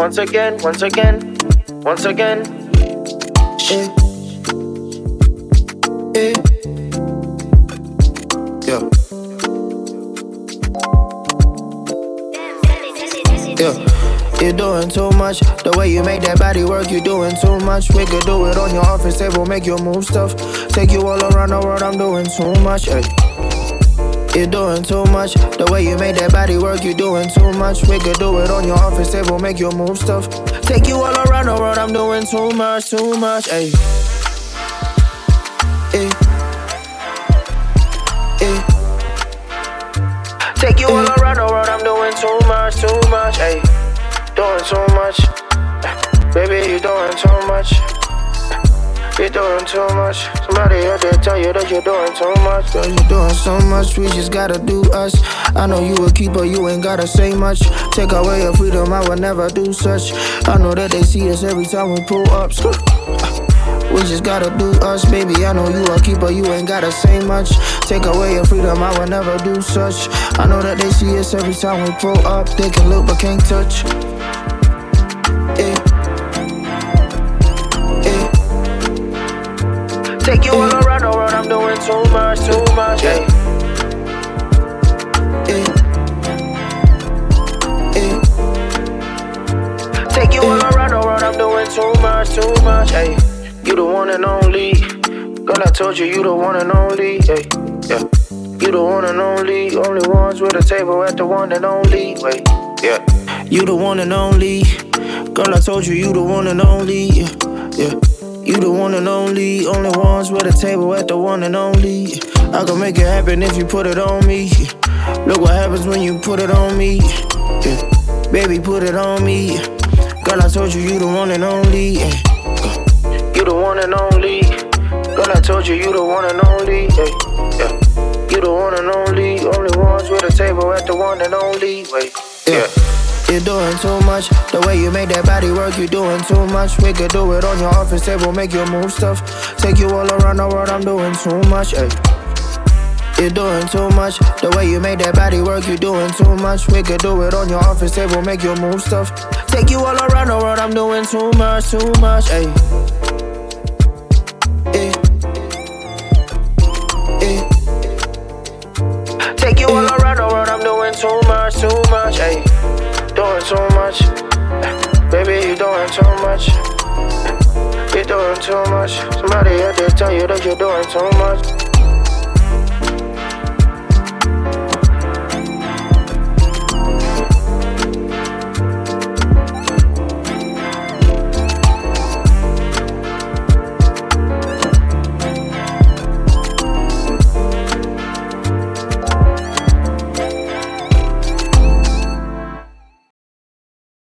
once again, once again, once again. Yeah. Yeah. Yeah. You're doing too much. The way you make that body work, you're doing too much. We could do it on your office table, make you move stuff. Take you all around the world, I'm doing too much. Ay. You're doing too much. The way you make that body work, you're doing too much. We could do it on your office table, make you move stuff. Take you all around the world, I'm doing too much, too much. Ay. Ay. Ay. Take you all around the world, I'm doing too much, too much. Ay. Doing too much. Baby, you doing too much. You're doing too much. Somebody out there tell you that you're doing too much. Girl, you're doing so much, we just gotta do us. I know you a keeper, you ain't gotta say much. Take away your freedom, I would never do such. I know that they see us every time we pull up. We just gotta do us, baby. I know you a keeper, you ain't gotta say much. Take away your freedom, I would never do such. I know that they see us every time we pull up. They can look but can't touch. Take you all around the world, I'm doing too much, too much. Yeah. Take you all around the world, I'm doing too much, too much. Ay. You the one and only. Girl, I told you, you the one and only. Ay. Yeah. You the one and only ones with a table at the one and only. Wait, yeah. You the one and only. Girl, I told you, you the one and only. Yeah. Yeah. You the one and only ones with a table at the one and only. I can make it happen if you put it on me. Look what happens when you put it on me. Yeah. Baby, put it on me. Girl, I told you, you the one and only. Yeah. You the one and only. Girl, I told you, you the one and only. Yeah. Yeah. You the one and only ones with a table at the one and only. Wait, yeah. You're doing too much. The way you make that body work, you're doing too much. We could do it on your office table, make you move stuff. Take you all around the world, I'm doing too much. Ay. You're doing too much. The way you make that body work, you're doing too much. We could do it on your office table, make you move stuff. Take you all around the world, I'm doing too much, too much. Ay. Ay. Ay. Take you all around the world, I'm doing too much, too much. Ay. Doing too much. Baby, you doing too much. You're doing too much. Somebody out there tell you that you're doing too much.